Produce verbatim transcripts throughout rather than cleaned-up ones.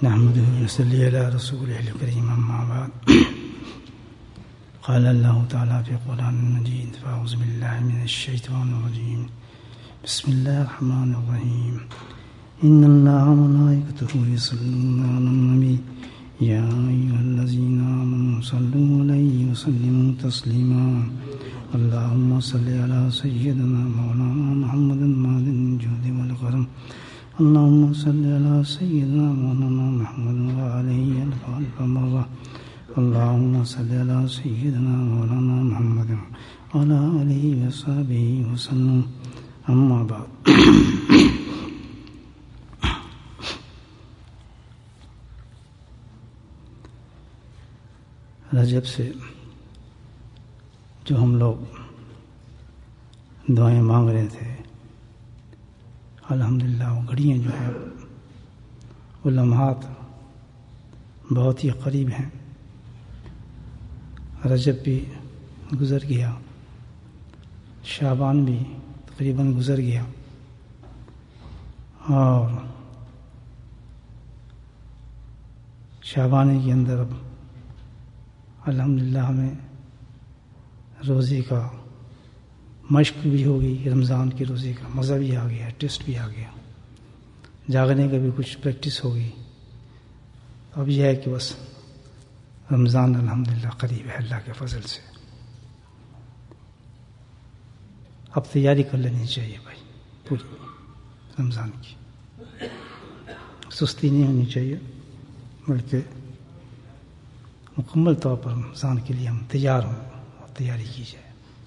نحمده ونصلي على رسوله الكريم أما بعد. قال الله تعالى في القرآن المجيد: فأعوذ بالله من الشيطان الرجيم. بسم الله الرحمن الرحيم. إن الله وملائكته يصلون على النبي يا أيها الذين آمنوا صلوا عليه وسلموا تسليما. اللهم صل على سيدنا مولانا محمد معدن الجود والكرم. اللهم صل على سيدنا مولانا محمد وعليه ألف مرة. اللهم صل على سيدنا مولانا محمد وعلى آله وصحبه وسلم. أما بعد. رجب سے جو ہم لوگ دعائیں مانگ رہے تھے، الحمدللہ وہ گھڑیاں جو ہیں وہ لمحات بہت ہی قریب ہیں. رجب بھی گزر گیا، شعبان بھی تقریباً گزر گیا، اور شعبان کے اندر اب الحمدللہ ہمیں روزے کا مشق بھی ہو گئی، رمضان کی روزے کا مزہ بھی آ گیا، ٹیسٹ بھی آ گیا، جاگنے کا بھی کچھ پریکٹس ہو گئی. اب یہ ہے کہ بس رمضان الحمدللہ قریب ہے اللہ کے فضل سے. اب تیاری کر لینی چاہیے بھائی پوری رمضان کی، سستی نہیں ہونی چاہیے، بلکہ مکمل طور پر رمضان کے لیے ہم تیار ہوں اور تیاری کی جائے.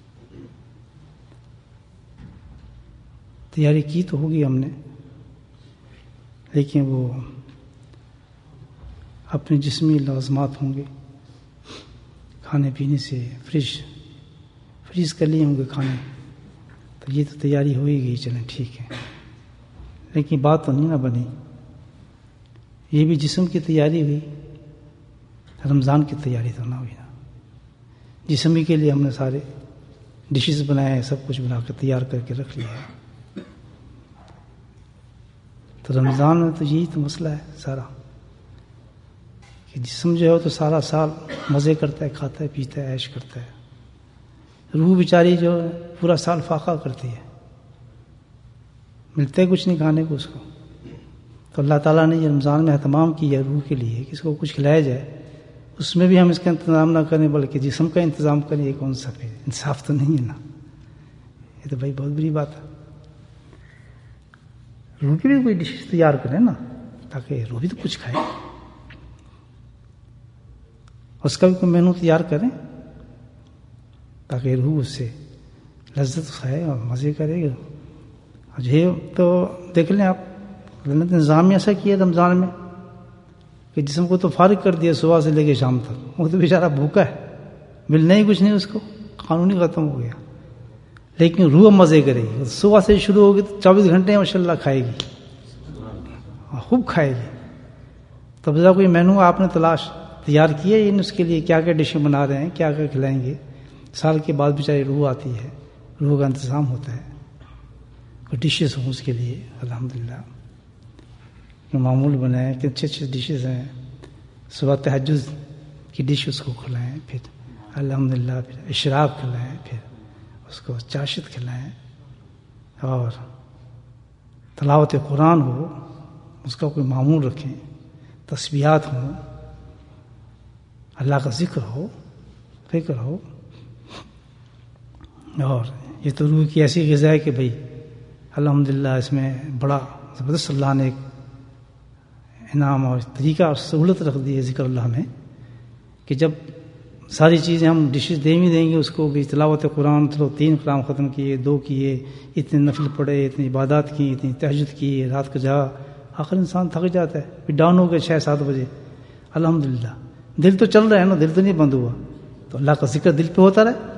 تیاری کی تو ہوگی ہم نے، لیکن وہ اپنے جسمی لازمات ہوں گے، کھانے پینے سے فریج فریز کر لیے ہوں گے کھانے، تو یہ تو تیاری ہو ہی گئی، چلیں ٹھیک ہے. لیکن بات تو نہیں نہ بنی، یہ بھی جسم کی تیاری ہوئی، رمضان کی تیاری تو نہ ہوئی نا. جسمی کے لیے ہم نے سارے ڈشز بنائے ہیں، سب کچھ بنا کے تیار کر کے رکھ لیا ہے، تو رمضان میں تو یہی تو مسئلہ ہے سارا، کہ جسم جو ہے تو سارا سال مزے کرتا ہے، کھاتا ہے، پیتا ہے، عیش کرتا ہے. روح بیچاری جو ہے پورا سال فاقہ کرتی ہے، ملتا ہے کچھ نہیں کھانے کو اس کو. تو اللہ تعالیٰ نے یہ رمضان میں اہتمام کیا روح کے لیے کہ اس کو کچھ کھلایا جائے. اس میں بھی ہم اس کا انتظام نہ کریں بلکہ جسم کا انتظام کریں، یہ کون سا پھر انصاف تو نہیں ہے نا. یہ تو بھائی بہت بڑی بات ہے. روح کی بھی کوئی ڈش تیار کریں نا، تاکہ روح بھی تو کچھ کھائے، اس کا بھی کوئی مینو تیار کریں تاکہ روح اس سے لذت کھائے اور مزے کرے گا. یہ تو دیکھ لیں آپ، نظام ایسا کیا رمضان میں کہ جسم کو تو فارغ کر دیا صبح سے لے کے شام تک. وہ تو بیچارہ بھوکا ہے، ملنا ہی کچھ نہیں اس کو، قانون ہی ختم ہو گیا. لیکن روح مزے کرے گی، صبح سے شروع ہوگی تو چوبیس گھنٹے ماشاء اللہ کھائے گی، خوب کھائے گی. تب ذرا کوئی مینو آپ نے تلاش تیار کیا ہے اس کے لیے، کیا کیا ڈشیں بنا رہے ہیں، کیا کیا کھلائیں گے. سال کے بعد بیچاری روح آتی ہے، روح کا انتظام ہوتا ہے، کوئی ڈشز ہوں اس کے لیے. الحمدللہ معمول بنائیں کہ اچھے اچھے ڈشز ہیں. صبح تہجد کی ڈش اس کو کھلائیں، پھر الحمدللہ پھر اشراق کھلائیں، پھر اس کو چاشت کھلائیں، اور تلاوت قرآن ہو، اس کا کوئی معمول رکھیں، تسبیحات ہوں، اللہ کا ذکر ہو، فکر ہو. اور یہ تو روح کی ایسی غذا ہے کہ بھئی الحمدللہ اس میں بڑا زبردست اللہ نے ایک انعام اور طریقہ اور سہولت رکھ دی ہے ذکر اللہ میں، کہ جب ساری چیزیں ہم ڈشز دیں بھی دیں گے اس کو بھی. تلاوت قرآن چلو تین قرآن ختم کیے، دو کیے، اتنے نفل پڑھے، اتنی عبادات کی، اتنی تہجد کی، رات کو جا، آخر انسان تھک جاتا ہے، پھر ڈاؤن ہو گئے چھ سات بجے. الحمدللہ دل تو چل رہا ہے نا، دل تو نہیں بند ہوا، تو اللہ کا ذکر دل پہ ہوتا رہے،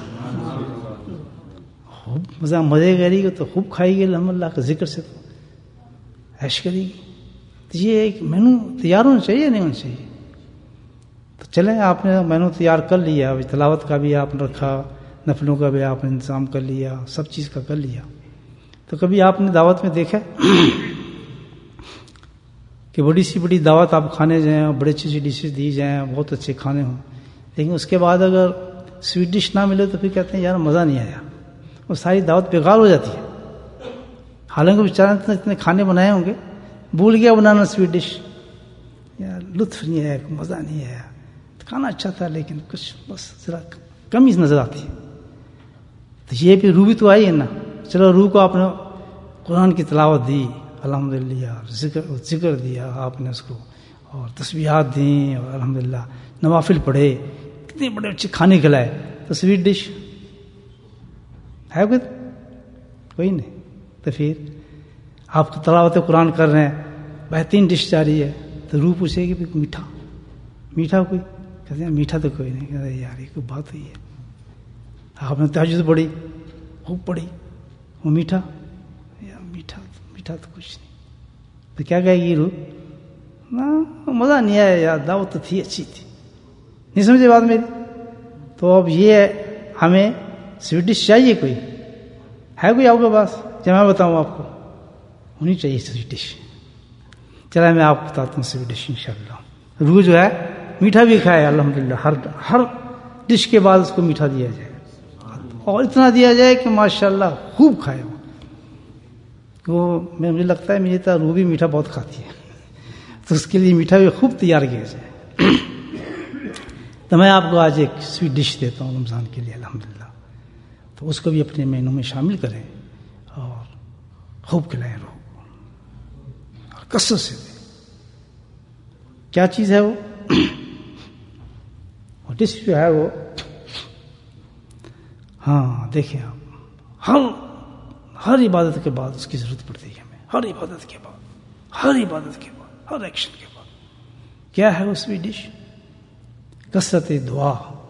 خوب مزہ مزے کرے گی تو خوب کھائے گی الحمد اللہ کا ذکر سے، تو عیش کرے گی. تو یہ ایک مینو تیار ہونا چاہیے نہیں ہونا چاہیے. تو چلیں آپ نے مینو تیار کر لیا، تلاوت کا بھی آپ نے رکھا، نفلوں کا بھی آپ نے انتظام کر لیا، سب چیز کا کر لیا. تو کبھی آپ نے دعوت میں دیکھا کہ بڑی سی بڑی دعوت آپ کھانے جائیں اور بڑے اچھی اچھی ڈشز دی جائیں، بہت اچھے کھانے ہوں، لیکن اس کے بعد اگر سویٹ ڈش نہ ملے تو پھر کہتے ہیں یار مزہ نہیں آیا، وہ ساری دعوت بیکار ہو جاتی ہے. حالانکہ بیچارے نے اتنے کھانے بنائے ہوں گے، بھول گیا بنانا سویٹ ڈش، یار لطف نہیں آیا، مزہ نہیں آیا، کھانا اچھا تھا لیکن کچھ بس ذرا کمی نظر آتی ہے. تو یہ بھی روح بھی تو آئی ہے نا. چلو روح کو آپ نے قرآن کی تلاوت دی الحمدللہ، ذکر ذکر دیا آپ نے اس کو، اور تسبیحات دیں، اور الحمدللہ نوافل پڑھے، کتنے بڑے اچھے کھانے کھلائے، تو سویٹ ڈش ہے کوئی؟ کوئی نہیں. تو پھر آپ کو تلاوت قرآن کر رہے ہیں، بہترین ڈش جاری ہے، تو روح پوچھے گی بھی میٹھا میٹھا کوئی؟ کہتے ہیں میٹھا تو کوئی نہیں. کہتے ہیں یار یہ کوئی بات ہوئی ہے، آپ نے تہجد پڑھی، خوب پڑھی، وہ میٹھا یا میٹھا میٹھا تو کچھ نہیں. تو کیا کہے گی روح؟ نا مزہ نہیں آیا یار، دعوت تو تھی اچھی تھی. نہیں سمجھے بات میری؟ تو اب یہ ہے، ہمیں سویٹ ڈش چاہیے، کوئی ہے کوئی آپ کے پاس؟ جب میں بتاؤں آپ کو ہونی چاہیے سویٹ ڈش. چلا میں آپ کو بتاتا ہوں سویٹ ڈش انشاءاللہ. روح جو ہے میٹھا بھی کھائے الحمدللہ، ہر ہر ڈش کے بعد اس کو میٹھا دیا جائے، اور اتنا دیا جائے کہ ماشاءاللہ خوب کھائے. وہ مجھے لگتا ہے میری طرح روح بھی میٹھا بہت کھاتی ہے، تو اس کے لیے میٹھا بھی خوب تیار کیا جائے. تو میں آپ کو آج ایک سویٹ ڈش دیتا ہوں رمضان کے لیے الحمدللہ، تو اس کو بھی اپنے مینو میں شامل کریں اور خوب کھلائیں روح کو، اور کثرت سے دیں. کیا چیز ہے وہ؟ وہ ڈش جو ہے وہ، ہاں دیکھیں آپ، ہر ہر عبادت کے بعد اس کی ضرورت پڑتی ہے ہمیں، ہر عبادت کے بعد، ہر عبادت کے بعد، ہر ایکشن کے بعد. کیا ہے وہ سویٹ ڈش؟ کثرت دعا.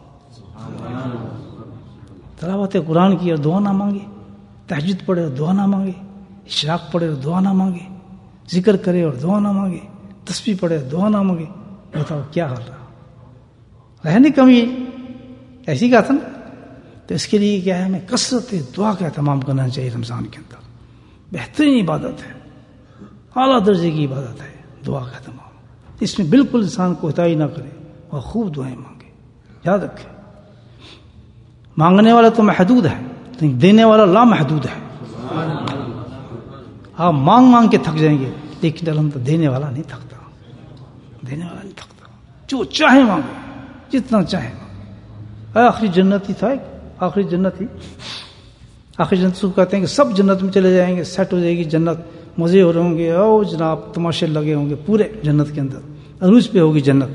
تلاوت قرآن کی اور دعا نہ مانگے، تہجد پڑھے اور دعا نہ مانگے، اشراق پڑھے اور دعا نہ مانگے، ذکر کرے اور دعا نہ مانگے، تسبیح پڑھے اور دعا نہ مانگے. بتاؤ کیا حال رہا؟ رہنے کمی ایسی کا تھا نا. تو اس کے لیے کیا ہے، ہمیں کثرت دعا کا اہتمام کرنا چاہیے. رمضان کے اندر بہترین عبادت ہے، اعلیٰ درجے کی عبادت ہے دعا کا اہتمام. اس میں بالکل انسان کوتاہی نہ کرے اور خوب دعائیں مانگے. یاد رکھیں، مانگنے والا تو محدود ہے لیکن دینے والا لامحدود ہے. آپ مانگ مانگ کے تھک جائیں گے، لیکن الحمد دینے والا نہیں تھکتا، دینے والا نہیں تھکتا. جو چاہے مانگے، جتنا چاہے مانگے. آخری جنت ہی تھا، ایک آخری جنت ہی آخری جنت کو کہتے ہیں کہ سب جنت میں چلے جائیں گے، سیٹ ہو جائے گی جنت، مزے ہو رہے ہوں گے، او جناب تماشے لگے ہوں گے پورے جنت کے اندر، عروج پہ ہوگی جنت.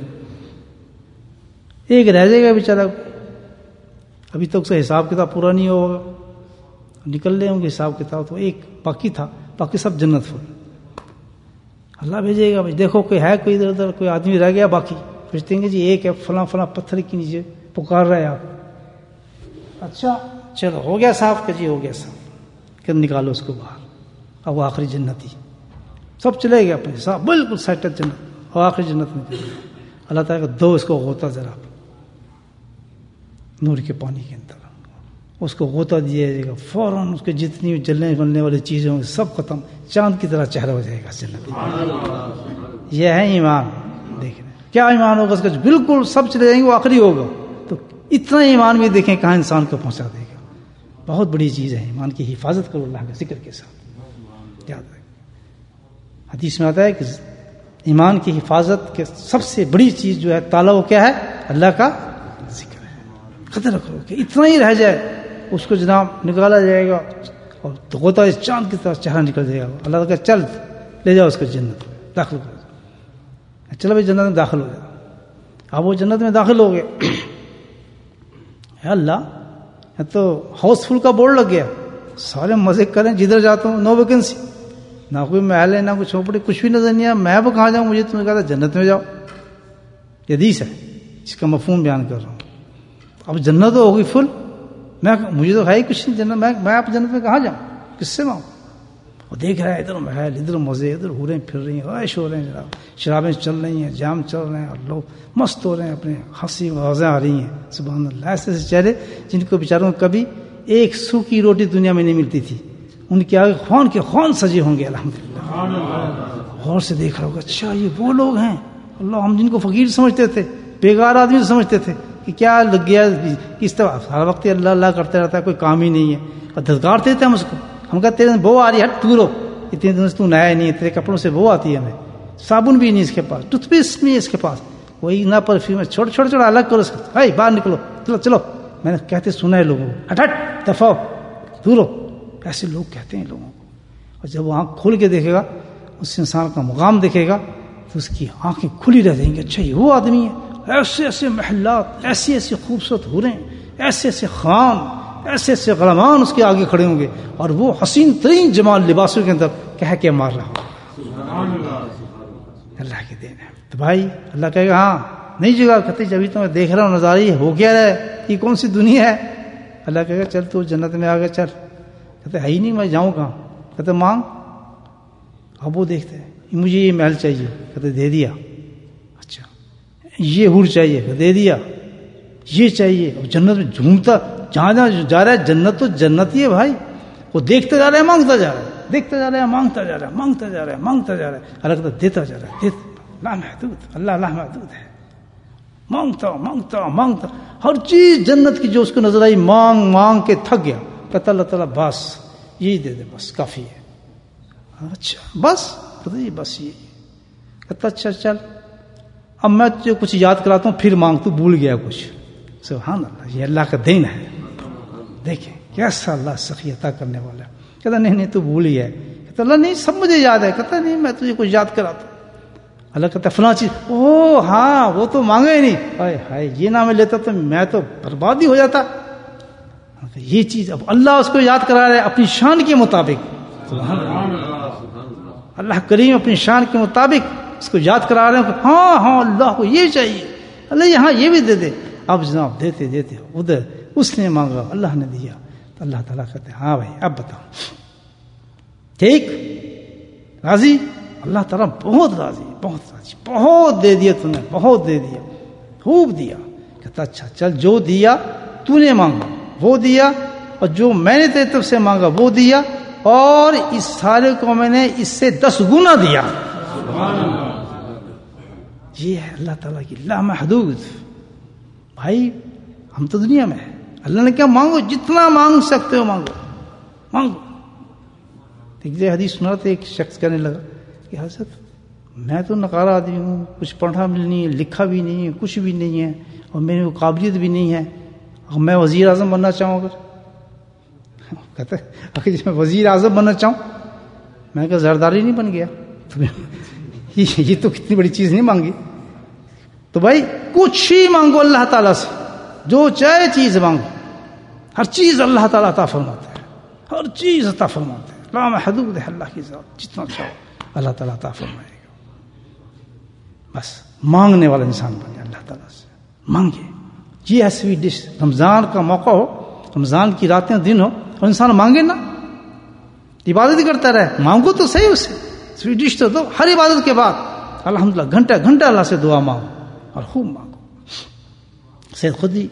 ایک رہ جائے گا بیچارہ، ابھی تک سے حساب کتاب پورا نہیں ہوگا، نکل رہے ہوں گے حساب کتاب، تو ایک باقی تھا، باقی سب جنت فل. اللہ بھیجے گا، دیکھو کوئی ہے، کوئی ادھر ادھر کوئی آدمی رہ گیا باقی، پوچھتے گے جی ایک ہے فلاں فلاں پتھر کے نیچے پکار رہا ہے آپ. اچھا چلو ہو گیا صاف، کہ جی ہو گیا صاف، کہ نکالو اس کو باہر. اب وہ آخری جنت ہی، سب چلے گئے اپنے حساب بالکل سیٹ جنت، اور آخری جنت میں اللہ تعالیٰ کا دو اس کو غوطہ ذرا نور کے پانی کے اندر، اس کو غوطہ دیا جائے گا، فوراً اس کے جتنی جلنے بننے والی چیزیں ہوں گی سب ختم، چاند کی طرح چہرہ ہو جائے گا جنت. یہ ہے ایمان. دیکھیں کیا ایمان ہوگا اس کا، بالکل سب چلے جائیں گے، وہ آخری ہوگا. تو اتنا ایمان بھی دیکھیں کہاں انسان کو پہنچا دے گا. بہت بڑی چیز ہے ایمان کی حفاظت کرو اللہ کے ذکر کے ساتھ. یاد رکھیں، حدیث میں آتا ہے کہ ایمان کی حفاظت کے سب سے بڑی چیز جو ہے تالا، وہ کیا ہے؟ اللہ کا ذکر ہے. قدر کرو کہ اتنا ہی رہ جائے، اس کو جناب نکالا جائے گا اور غوطہ چاند کی طرح چہرہ نکل جائے گا. اللہ کا چل لے جاؤ اس کو جنت میں داخل کر. چلو بھائی جنت میں داخل ہو جائے. اب وہ جنت میں داخل ہو گئے، اللہ تو ہاؤس فل کا بورڈ لگ گیا، سارے مزے کریں، جدھر جاتا ہوں نو ویکینسی، نہ کوئی محل ہے نہ کوئی چھوپڑی، کچھ بھی نظر نہیں آیا. میں اب کہاں جاؤں؟ مجھے تمہیں کہا تھا جنت میں جاؤ. یہ حدیث ہے جس کا مفہوم بیان کر رہا ہوں. اب جنت تو ہوگی فل، میں مجھے تو ہے ہی کچھ نہیں جنت میں میں آپ جنت میں کہاں جاؤں؟ کس سے مانگوں؟ وہ دیکھ رہا ہے ادھر محل، ادھر مزے، ادھر ہو رہے ہیں، پھر رہی ہیں، عائش ہو رہے ہیں، جناب شرابیں چل رہی ہیں، جام چل رہے ہیں، اور لوگ مست ہو رہے ہیں، اپنے ہنسی آوازیں آ رہی ہیں. سبحان اللہ. ایسے ایسے چہرے جن کو بیچاروں کبھی ایک سوکھی روٹی دنیا میں نہیں ملتی تھی، ان کے آگے خوان کے خوان سجے ہوں گے. الحمدللہ غور سے دیکھ رہا ہوگا، اچھا یہ وہ لوگ ہیں اللہ، ہم جن کو فقیر سمجھتے تھے، بیکار آدمی سمجھتے تھے کہ کیا لگ گیا اس طرح ہر وقت اللہ اللہ کرتے رہتا ہے، کوئی کام ہی نہیں ہے، اور دھتکارتے تھے ہم اس کو. ہم کہتے ہیں بو آ رہی ہے، ہٹ دور ہو، اتنے دن سے تو نیا نہیں ہے، تیرے کپڑوں سے بو آتی ہے، ہمیں صابن بھی نہیں اس کے پاس، ٹوتھ پیسٹ نہیں ہے اس کے پاس، وہی نہ پرفیوم ہے، چھوٹا چھوٹا چھوٹا الگ کرو اس کا، ہائی باہر نکلو، چلو چلو. میں نے کہتے سنا ہے لوگوں کو، ہٹ ہٹ دفاع دور ہو، ایسے لوگ کہتے ہیں لوگوں کو. اور جب وہ آنکھ کھول کے دیکھے گا، اس انسان کا مقام دیکھے گا، تو اس کی آنکھیں کھلی رہ جائیں گی، اچھا یہ وہ آدمی ہے، ایسے ایسے محلات، ایسی ایسی خوبصورت حوریں، ایسے ایسے خان، ایسے ایسے غلامان اس کے آگے کھڑے ہوں گے، اور وہ حسین ترین جمال لباسوں کے اندر کہہ کے مار رہا ہوں. اللہ کی دین ہے. تو بھائی اللہ کہے گا ہاں نہیں جگہ، کہتے جبھی تو میں دیکھ رہا ہوں نظارہ یہ ہو کیا رہا ہے، یہ کون سی دنیا ہے. اللہ کہے گا چل تو جنت میں آ گیا، چل. کہتے ہے ہی نہیں، میں جاؤں کہاں. کہتے مانگ. اب وہ دیکھتے ہیں مجھے یہ محل چاہیے، کہتے دے دیا. اچھا یہ حور چاہیے، دے دیا. یہ چاہیے. اب جنت میں جھومتا جہاں جہاں جا رہا ہے، جنت تو جنت ہی ہے بھائی. وہ دیکھتا جا رہا ہے، مانگتا جا رہا ہے، دیکھتا جا رہا ہے، مانگتا جا رہا ہے، مانگتا جا رہا ہے، مانگتا جا رہا ہے. اللہ کہتا دیتا جا رہا ہے، دیتا. لامحدود اللہ لامحدود ہے. مانگتا مانگتا مانگتا ہر چیز جنت کی جو اس کو نظر آئی، مانگ مانگ کے تھک گیا. کہتا اللہ تعالیٰ بس یہی دے دے، بس کافی ہے. اچھا بس بس یہ. کہتا اچھا چل اب میں تجھے کچھ یاد کراتا ہوں، پھر مانگ، تو بھول گیا کچھ. سبحان اللہ، یہ اللہ کا دین ہے. دیکھیں کیسا اللہ سخی عطا کرنے والا ہے. کہتا نہیں نہیں تو بھول گیا ہے. کہتا اللہ نہیں سب مجھے یاد ہے. کہتا نہیں میں تجھے کچھ یاد کراتا ہوں. اللہ کہتا فلاں چیز، او ہاں وہ تو مانگا ہی نہیں، ہائے ہائے یہ نہ میں لیتا تو میں تو برباد ہی ہو جاتا. یہ چیز اب اللہ اس کو یاد کرا رہا ہے اپنی شان کے مطابق. اللہ کریم اپنی شان کے مطابق اس کو یاد کرا رہے ہیں کہ ہاں ہاں اللہ کو یہ چاہیے، اللہ یہاں یہ بھی دے دے. اب جناب دیتے دیتے ادھر اس نے مانگا، اللہ نے دیا. تو اللہ تعالیٰ کہتے ہیں ہاں بھائی اب بتاؤ ٹھیک راضی. اللہ تعالیٰ بہت راضی، بہت راضی، بہت دے دیا تم نے، بہت دے دیا، خوب دیا. کہتا اچھا چل جو دیا تو نے مانگا وہ دیا، اور جو میں نے تیری طرف سے مانگا وہ دیا، اور اس سارے کو میں نے اس سے دس گنا دیا. یہ ہے اللہ تعالیٰ کی لامحدود. بھائی ہم تو دنیا میں ہیں، اللہ نے کیا مانگو جتنا مانگ سکتے ہو مانگو مانگو. ایک حدیث سنا تھا، ایک شخص کہنے لگا کہ حضرت میں تو نقارہ آدمی ہوں، کچھ پڑھا بھی نہیں ہے، لکھا بھی نہیں ہے، کچھ بھی نہیں ہے، اور میری وہ قابلیت بھی نہیں ہے، اور میں وزیر اعظم بننا چاہوں. اگر کہتے اگر میں وزیر اعظم بننا چاہوں، میں کہا زرداری نہیں بن گیا. یہ تو کتنی بڑی چیز نہیں مانگی. تو بھائی کچھ ہی مانگو اللہ تعالیٰ سے، جو چاہے چیز مانگو، ہر چیز اللہ تعالیٰ عطا فرماتا ہے، ہر چیز عطا فرماتا ہے. لامحدود ہے اللہ کی ذات، جتنا چاہو اللہ تعالیٰ عطا فرمائے گا. بس مانگنے والا انسان بنے، اللہ تعالیٰ سے مانگے. یہ ہے سویٹ ڈش. رمضان کا موقع ہو، رمضان کی راتیں دن ہو، اور انسان مانگے نا، عبادت ہی کرتا رہے، مانگو تو صحیح اس سے. سویٹ ڈش تو دو ہر عبادت کے بعد، الحمدللہ گھنٹہ گھنٹہ اللہ سے دعا مانگو اور خوب مانگو. سید خدی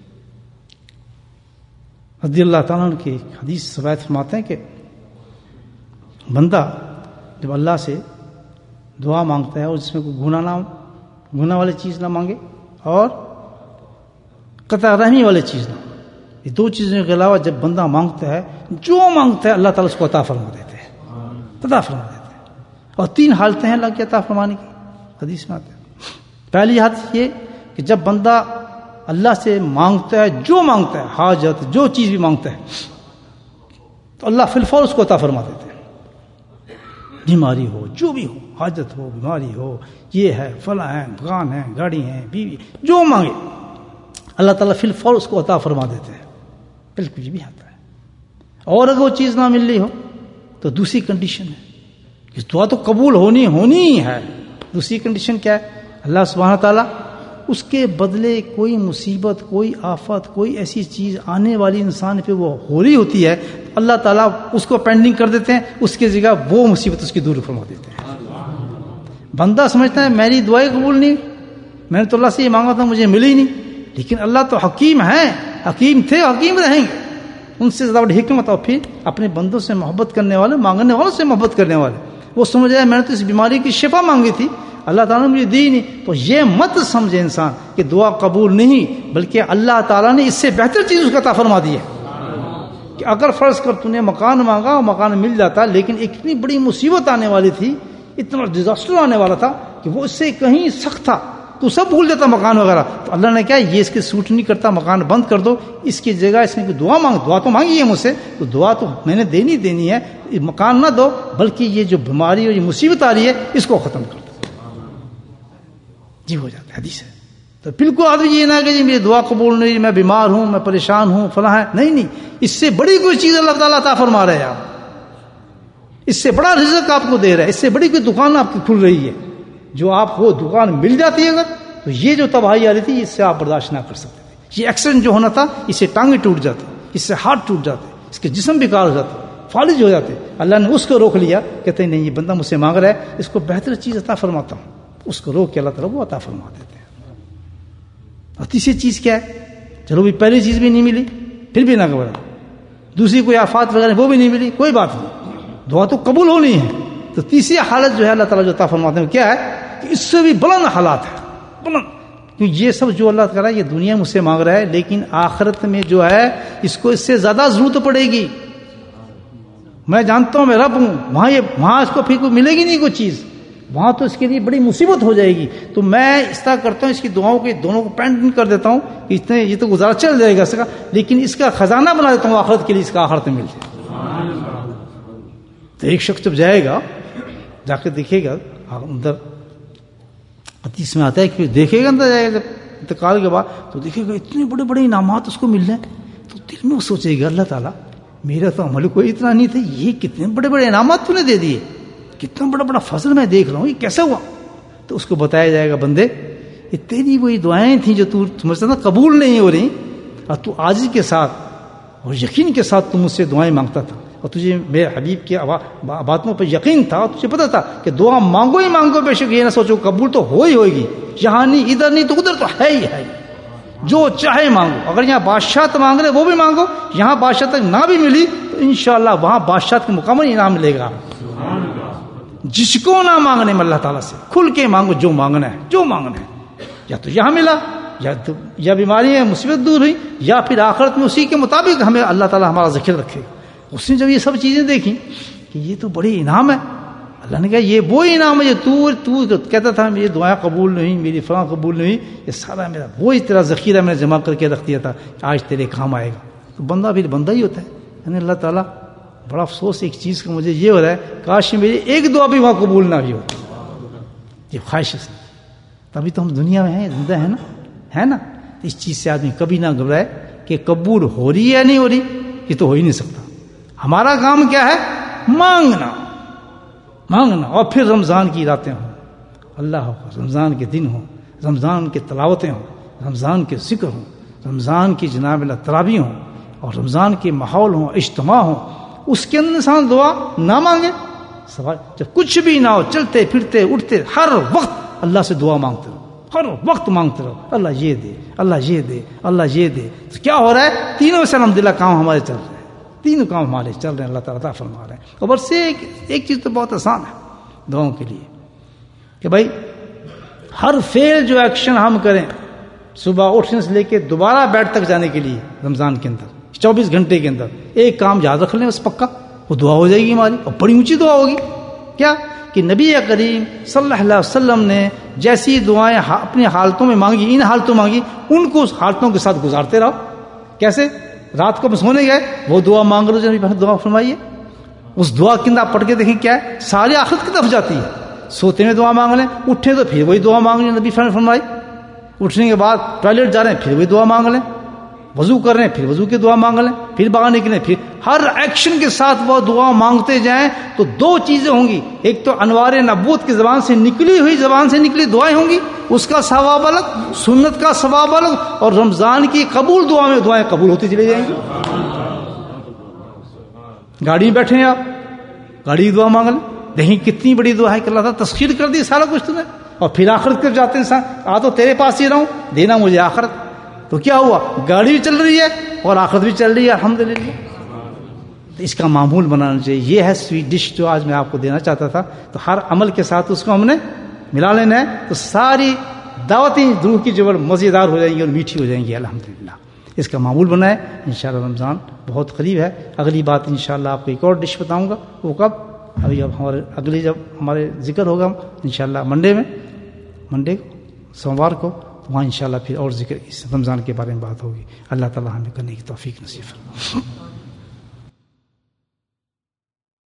رضی اللہ تعالیٰ عنہ کی حدیث روایت فرماتے ہیں کہ بندہ جب اللہ سے دعا مانگتا ہے اور جس میں کوئی گناہ نہ گناہ والی چیز نہ مانگے اور قطع رحمی والی چیز نہ، یہ دو چیزوں کے علاوہ جب بندہ مانگتا ہے، جو مانگتا ہے اللہ تعالیٰ اس کو عطا فرما دیتے ہیں، عطا فرما دیتے ہیں. اور تین حالتیں ہیں اللہ کی عطا فرمانے کی، حدیث میں آتے ہیں. پہلی حالت یہ کہ جب بندہ اللہ سے مانگتا ہے، جو مانگتا ہے، حاجت جو چیز بھی مانگتا ہے، تو اللہ فی الفور اس کو عطا فرما دیتے ہیں. بیماری ہو، جو بھی ہو، حاجت ہو، بیماری ہو، یہ ہے، فلاں ہے، دکان ہے، گاڑی ہے، بیوی، جو مانگے اللہ تعالیٰ فی الفور اس کو عطا فرما دیتے ہیں. بالکل یہ بھی آتا ہے. اور اگر وہ چیز نہ مل رہی ہو تو دوسری کنڈیشن ہے کہ دعا تو قبول ہونی ہونی ہی ہے. دوسری کنڈیشن کیا ہے؟ اللہ سبحانہ تعالیٰ اس کے بدلے کوئی مصیبت، کوئی آفت، کوئی ایسی چیز آنے والی انسان پہ وہ ہو رہی ہوتی ہے، اللہ تعالیٰ اس کو پینڈنگ کر دیتے ہیں، اس کی جگہ وہ مصیبت اس کی دور فرما دیتے ہیں. بندہ سمجھتا ہے میری دعائیں قبول نہیں، میں نے تو اللہ سے یہ مانگا تھا مجھے ملی نہیں. لیکن اللہ تو حکیم ہے، حکیم تھے، حکیم رہیں گے. ان سے زیادہ بڑی حکمت. اور پھر اپنے بندوں سے محبت کرنے والے، مانگنے والوں سے محبت کرنے والے، وہ سمجھ آیا میں نے تو اس بیماری کی شفا مانگی تھی، اللہ تعالیٰ نے مجھے دی نہیں. تو یہ مت سمجھے انسان کہ دعا قبول نہیں، بلکہ اللہ تعالیٰ نے اس سے بہتر چیز اس کا عطا فرما دی ہے. کہ اگر فرض کر تو نے مکان مانگا اور مکان مل جاتا، لیکن اتنی بڑی مصیبت آنے والی تھی، اتنا ڈیزاسٹر آنے والا تھا کہ وہ اس سے کہیں سخت تھا، تو سب بھول جاتا مکان وغیرہ. تو اللہ نے کہا یہ اس کے سوٹ نہیں کرتا، مکان بند کر دو، اس کی جگہ اس نے کوئی دعا مانگ، دعا تو مانگی ہے مجھ سے، تو دعا تو میں نے دینی دینی ہے، مکان نہ دو بلکہ یہ جو بیماری اور یہ مصیبت آ رہی ہے اس کو ختم کر دو. جی ہو جاتا ہے، حدیث ہے. تو بالکل آدمی یہ نہ کہ جی میری دعا قبول نہیں، میں بیمار ہوں، میں پریشان ہوں، فلاں ہے. نہیں نہیں، اس سے بڑی کوئی چیز اللہ تعالیٰ عطا فرما رہے ہیں آپ، اس سے بڑا رزق آپ کو دے رہا ہے، اس سے بڑی کوئی دکان آپ کی کھل رہی ہے. جو آپ کو دکان مل جاتی ہے اگر، تو یہ جو تباہی آ رہی تھی اس سے آپ برداشت نہ کر سکتے تھے. یہ ایکسیڈنٹ جو ہونا تھا، اس سے ٹانگیں ٹوٹ جاتی، اس سے ہاتھ ٹوٹ جاتے، اس کے جسم بیکار ہو جاتے، فالج ہو جاتے. اللہ نے اس کو روک لیا، کہتے ہیں نہیں یہ بندہ مجھ سے مانگ رہا ہے، اس کو بہتر چیز عطا فرماتا ہوں. اس کو روک کے اللہ تعالیٰ وہ عطا فرما دیتے ہیں. اور تیسری چیز کیا ہے؟ چلو بھی پہلی چیز بھی نہیں ملی پھر بھی نہ گھبرا، دوسری کوئی آفات وغیرہ وہ بھی نہیں ملی، کوئی بات نہیں، دعا تو قبول ہونی ہے. تو تیسری حالت جو ہے اللہ تعالیٰ جو عطا فرماتے ہیں کیا ہے کہ اس سے بھی بلند حالات ہے، بلند. کیونکہ یہ سب جو اللہ تعالیٰ یہ دنیا مجھ سے مانگ رہا ہے، لیکن آخرت میں جو ہے اس کو اس سے زیادہ ضرورت پڑے گی. میں جانتا ہوں میں رب ہوں، وہاں یہ وہاں اس کو پھر کوئی ملے گی نہیں کوئی چیز، وہاں تو اس کے لیے بڑی مصیبت ہو جائے گی. تو میں اس طرح کرتا ہوں، اس کی دعاؤں کے دونوں کو پینڈنگ کر دیتا ہوں کہ اتنے یہ تو گزارا چل جائے گا اس کا، لیکن اس کا خزانہ بنا دیتا ہوں آخرت کے لیے، اس کا آخرت میں مل جائے. تو ایک شخص جب جائے گا، جا کے دیکھے گا اندر، حدیث میں آتا ہے کہ دیکھے گا اندر جائے گا جب انتقال کے بعد، تو دیکھے گا اتنے بڑے بڑے انعامات اس کو مل رہے ہیں. تو دل میں وہ سوچے گا اللہ تعالیٰ میرا تو عمل کوئی اتنا نہیں تھا، یہ کتنے بڑے بڑے انعامات تو نے دے دیے، کتنا بڑا بڑا فضل میں دیکھ رہا ہوں، یہ کیسے ہوا؟ تو اس کو بتایا جائے گا بندے یہ تیری وہی دعائیں تھیں جو تو سمجھتا تھا قبول نہیں ہو رہی، اور تو عاجزی کے ساتھ اور یقین کے ساتھ تم مجھ سے دعائیں مانگتا تھا، اور تجھے میرے حبیب کی باتوں پر یقین تھا، اور تجھے پتا تھا کہ دعا مانگو ہی مانگو، بے شک یہ نہ سوچو قبول تو ہو ہی ہوئے گی، یہاں نہیں ادھر نہیں تو ادھر تو ہے ہی ہے، جو چاہے مانگو. اگر یہاں بادشاہ مانگ رہے وہ بھی مانگو، یہاں بادشاہ تک نہ بھی ملی تو انشاءاللہ وہاں بادشاہ کے مکمل انعام ملے گا. جس کو نہ مانگنے میں اللہ تعالیٰ سے کھل کے مانگو، جو مانگنا ہے جو مانگنا ہے، یا تو یہاں ملا، یا تو یا بیماری ہے مصیبت دور ہوئی، یا پھر آخرت میں اسی کے مطابق ہمیں اللہ تعالیٰ ہمارا ذکر رکھے. اس نے جب یہ سب چیزیں دیکھی کہ یہ تو بڑی انعام ہے، اللہ نے کہا یہ وہ انعام ہے جو تو تو کہتا تھا میری دعائیں قبول نہیں، میری فلاں قبول نہیں، یہ سارا میرا وہی تیرا ذخیرہ میں نے جمع کر کے رکھ دیا تھا، آج تیرے کام آئے گا. تو بندہ پھر بندہ ہی ہوتا ہے. یعنی اللہ تعالیٰ بڑا افسوس ایک چیز کا مجھے یہ ہو رہا ہے، کاش میری ایک دعا بھی وہاں قبول نہ بھی ہو. یہ خواہش ہے، تبھی تو ہم دنیا میں ہیں، زندہ ہے نا، ہے نا. اس چیز سے آدمی کبھی نہ گھبرائے کہ قبول ہو رہی ہے یا نہیں ہو رہی، یہ تو ہو ہی نہیں سکتا. ہمارا کام کیا ہے؟ مانگنا مانگنا. اور پھر رمضان کی راتیں ہوں، اللہ ہو، رمضان کے دن ہوں، رمضان کے تلاوتیں ہوں، رمضان کے ذکر ہوں، رمضان کی جناب اللہ تراوی ہوں، اور رمضان کے ماحول ہوں، اجتماع ہوں. اس کے اندر انسان دعا نہ مانگے، سوال جب کچھ بھی نہ ہو، چلتے پھرتے اٹھتے ہر وقت اللہ سے دعا مانگتے رہو، ہر وقت مانگتے رہو، اللہ یہ دے، اللہ یہ دے، اللہ یہ دے. تو کیا ہو رہا ہے؟ تینوں سے الحمدللہ کام ہمارے چل رہے ہیں، تینوں کام ہمارے چل رہے ہیں، اللہ تعالیٰ فرما رہے ہیں. اور سے ایک, ایک چیز تو بہت آسان ہے دعاؤں کے لیے کہ بھائی ہر فعل جو ایکشن ہم کریں صبح اٹھنے سے لے کے دوبارہ بیڈ تک جانے کے لیے رمضان کے اندر چوبیس گھنٹے کے اندر ایک کام یاد رکھ لیں بس پکا، وہ دعا ہو جائے گی ہماری، اور بڑی اونچی دعا ہوگی. کیا کہ نبی کریم صلی اللہ علیہ وسلم نے جیسی دعائیں اپنی حالتوں میں مانگی، ان حالتوں مانگی، ان کو اس حالتوں کے ساتھ گزارتے رہو. کیسے؟ رات کو سونے گئے وہ دعا مانگ لو جو نبی دعا فرمائیے، اس دعا کے اندر آپ پڑھ کے دیکھیں کیا ہے، ساری آخرت کی طرف جاتی ہے. سوتے میں دعا مانگ لیں، اٹھے تو پھر وہی دعا مانگ لیں نبی فرمائی، اٹھنے کے بعد ٹوائلٹ جا رہے ہیں پھر وہی دعا مانگ لیں، وضو کر رہے ہیں پھر وضو کی دعا مانگ لیں، پھر باہر نکلیں پھر ہر ایکشن کے ساتھ وہ دعا مانگتے جائیں تو دو چیزیں ہوں گی، ایک تو انوار نبوت کی زبان سے نکلی ہوئی زبان سے نکلی دعائیں ہوں گی، اس کا ثواب الگ، سنت کا ثواب الگ، اور رمضان کی قبول دعا میں دعائیں قبول ہوتی چلی جائیں گی. گاڑی میں بیٹھے ہیں آپ، گاڑی کی دعا مانگ لیں، دیکھیں کتنی بڑی دعا ہے کہ اللہ تعالیٰ تسخیر کر دی سارا کچھ تمہیں، اور پھر آخرت کر جاتے ہیں انسان، آ تو تیرے پاس ہی رہوں، دینا مجھے آخرت. تو کیا ہوا؟ گاڑی بھی چل رہی ہے اور آخرت بھی چل رہی ہے الحمدللہ. تو اس کا معمول بنانا چاہیے. یہ ہے سویٹ ڈش جو آج میں آپ کو دینا چاہتا تھا. تو ہر عمل کے ساتھ اس کو ہم نے ملا لینا ہے, تو ساری دعوتیں روح کی جو مزیدار ہو جائیں گی اور میٹھی ہو جائیں گی الحمدللہ. اس کا معمول بنائے. انشاءاللہ رمضان بہت قریب ہے. اگلی بات انشاءاللہ آپ کو ایک اور ڈش بتاؤں گا, وہ کب, ابھی اب ہمارے اگلی جب ہمارے ذکر ہوگا انشاءاللہ منڈے میں, منڈے کو سوموار کو, وہاں انشاءاللہ پھر اور ذکر اس رمضان کے بارے میں بات ہوگی. اللہ تعالی ہمیں کرنے کی توفیق نصیب فرمائے.